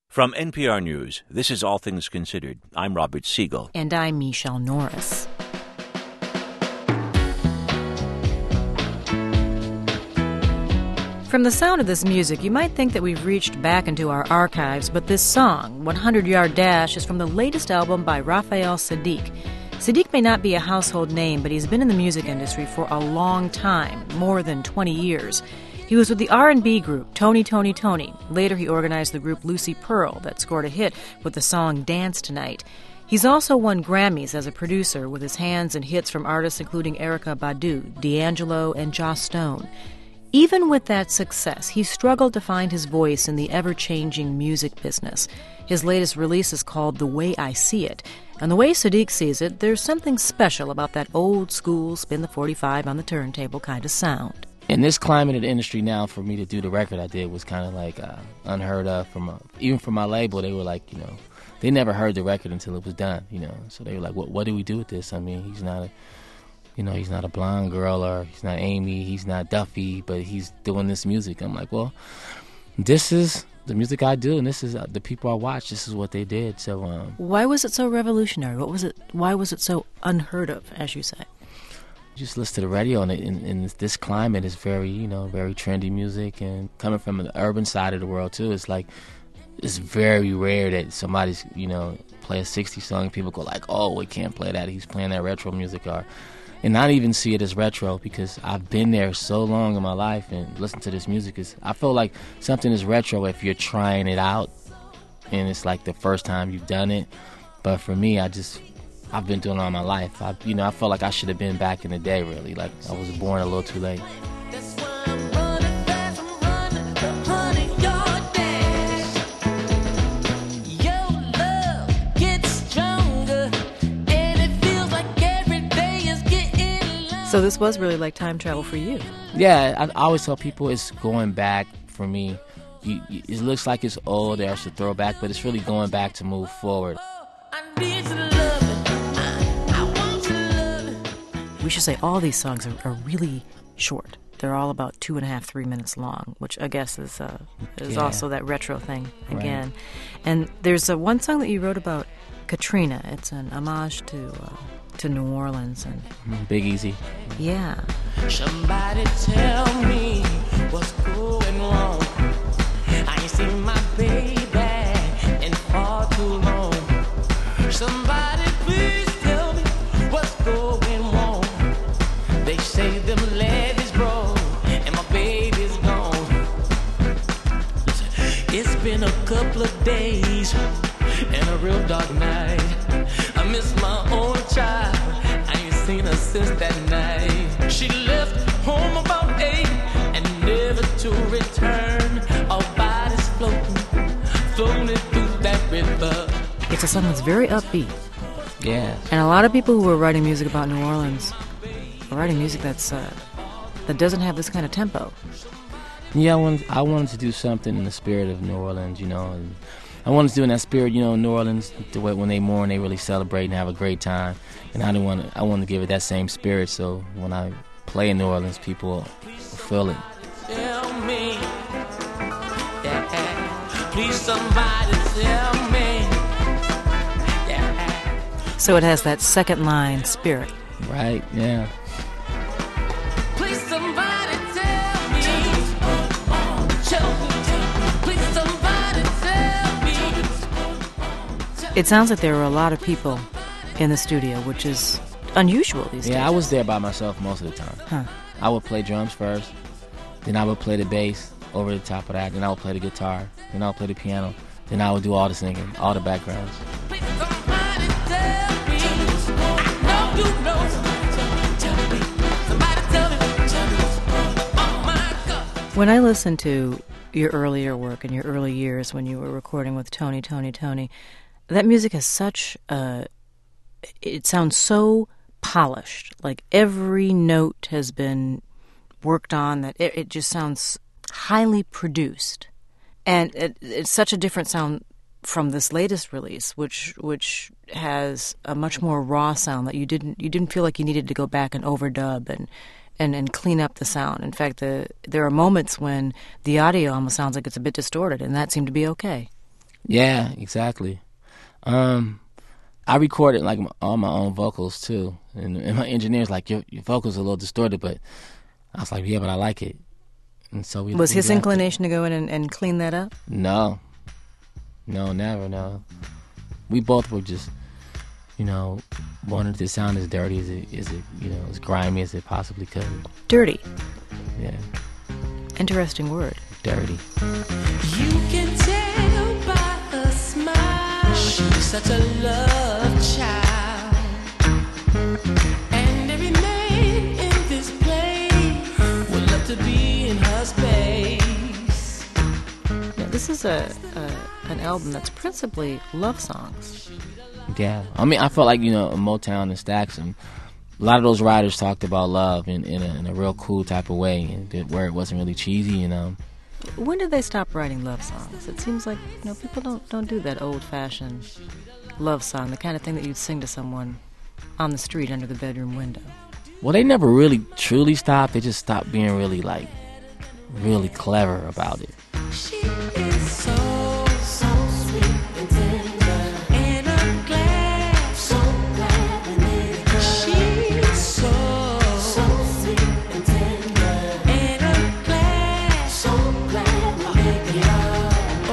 From NPR News, this is All Things Considered. I'm Robert Siegel. And I'm Michelle Norris. From the sound of this music, you might think that we've reached back into our archives, but this song, 100 Yard Dash, is from the latest album by Raphael Saadiq. Saadiq may not be a household name, but he's been in the music industry for a long time, more than 20 years. He was with the R&B group Tony, Tony, Tony. Later, he organized the group Lucy Pearl that scored a hit with the song Dance Tonight. He's also won Grammys as a producer with his hands in hits from artists including Erykah Badu, D'Angelo, and Joss Stone. Even with that success, he struggled to find his voice in the ever-changing music business. His latest release is called The Way I See It. And the way Saadiq sees it, there's something special about that old-school spin the 45 on the turntable kind of sound. In this climate of the industry now, for me to do the record I did was kind of like unheard of. Even from my label, they were like, they never heard the record until it was done, So they were like, what do we do with this? I mean, he's not a blonde girl, or he's not Amy, he's not Duffy, but he's doing this music. I'm like, well, this is the music I do, and this is the people I watch. This is what they did. So, why was it so revolutionary? Why was it so unheard of, as you say? Just listen to the radio, and in this climate is very, very trendy music, and coming from the urban side of the world too, it's like it's very rare that somebody's play a 60s song and people go like, oh, we can't play that. He's playing that retro music, and not even see it as retro, because I've been there so long in my life and listen to this music. I feel like something is retro if you're trying it out and it's like the first time you've done it. But for me, I've been doing it all my life. I felt like I should have been back in the day, really. Like I was born a little too late. So this was really like time travel for you. Yeah, I always tell people it's going back for me. It looks like it's old, there's a throwback, but it's really going back to move forward. We should say all these songs are really short. They're all about 2.5, 3 minutes long, which I guess is also that retro thing again. Right. And there's one song that you wrote about Katrina. It's an homage to New Orleans and Big Easy. Yeah. Somebody tell me what's going wrong. I ain't seen my baby in far too long. Somebody please tell me what's going wrong. They say them levees broke and my baby's gone. Listen, it's been a couple of days and a real dark night. I miss my own child. I ain't seen her since that night. She left home about 8 and never to return. Our bodies floating through that river. It's a song that's very upbeat. Yeah. And a lot of people who are writing music about New Orleans are writing music that doesn't have this kind of tempo. Yeah, I wanted to do something in the spirit of New Orleans, and I wanted to do in that spirit, New Orleans, the way when they mourn, they really celebrate and have a great time. And I wanted to give it that same spirit, so when I play in New Orleans, people feel it. Tell me, yeah, please somebody tell me. Yeah. So it has that second line spirit. Right, yeah. Please somebody tell me. Please somebody tell me. It sounds like there were a lot of people in the studio, which is unusual these days. Yeah, I was there by myself most of the time. Huh. I would play drums first, then I would play the bass over the top of that, then I would play the guitar, then I would play the piano, then I would do all the singing, all the backgrounds. Please somebody tell me. I know you know. Tell me. Somebody tell me. Oh my God. When I listen to your earlier work in your early years when you were recording with Tony, Tony, Tony, that music has such it sounds so polished. Like every note has been worked on, that it just sounds highly produced. And it's such a different sound from this latest release, which has a much more raw sound that you didn't feel like you needed to go back and overdub and clean up the sound. In fact, there are moments when the audio almost sounds like it's a bit distorted, and that seemed to be okay. Yeah, exactly. I recorded like all my own vocals too, and my engineer's like, your vocals are a little distorted, but I was like, yeah, but I like it. And so we Was his left it. inclination to go in and clean that up? No, never, no. We both were just, wanted to sound as dirty as it, as grimy as it possibly could. Dirty. Yeah, Interesting word. dirty. You can tell by her smile she's such a love child. And every man in this place would love to be in her space. Now, this is an album that's principally love songs. Yeah, I mean, I felt like Motown and Stax, and a lot of those writers talked about love in a real cool type of way, and where it wasn't really cheesy. When did they stop writing love songs? It seems like people don't do that old-fashioned love song, the kind of thing that you'd sing to someone on the street under the bedroom window. Well, they never really truly stopped. They just stopped being really clever about it. She is so sweet and tender, and I'm glad, so glad we made her. She's so sweet and tender, and I'm glad, so glad we made her.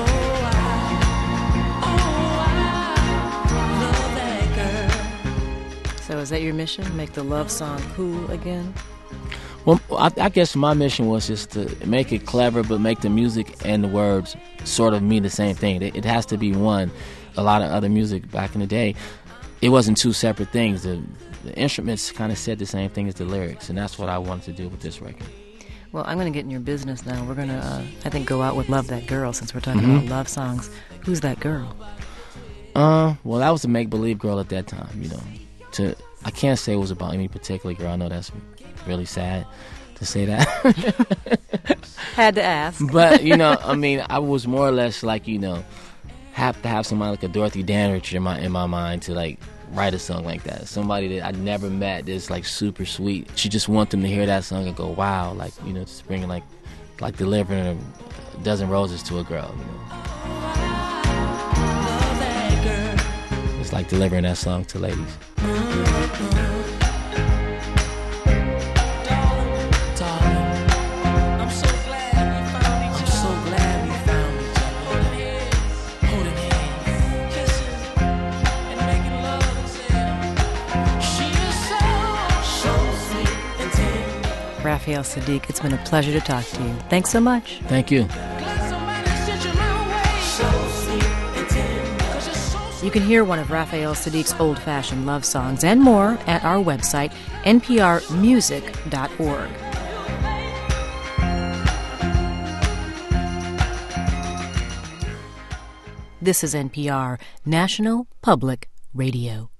I love that girl. So is that your mission? Make the love song cool again? Well, I guess my mission was just to make it clever, but make the music and the words sort of mean the same thing. It has to be one. A lot of other music back in the day, it wasn't two separate things. The instruments kind of said the same thing as the lyrics, and that's what I wanted to do with this record. Well, I'm going to get in your business now. We're going to, I think, go out with Love That Girl, since we're talking about love songs. Who's that girl? Well, that was a make-believe girl at that time, I can't say it was about any particular girl. I know that's really sad to say that. Had to ask. But, I mean, I was more or less like, have to have somebody like a Dorothy Dandridge in my mind to, like, write a song like that. Somebody that I'd never met that's, like, super sweet. She just want them to hear that song and go, wow, like, just bringing, like delivering a dozen roses to a girl, It's like delivering that song to ladies. Raphael Saadiq, it's been a pleasure to talk to you. Thanks so much. Thank you. You can hear one of Raphael Saadiq's old-fashioned love songs and more at our website, nprmusic.org. This is NPR, National Public Radio.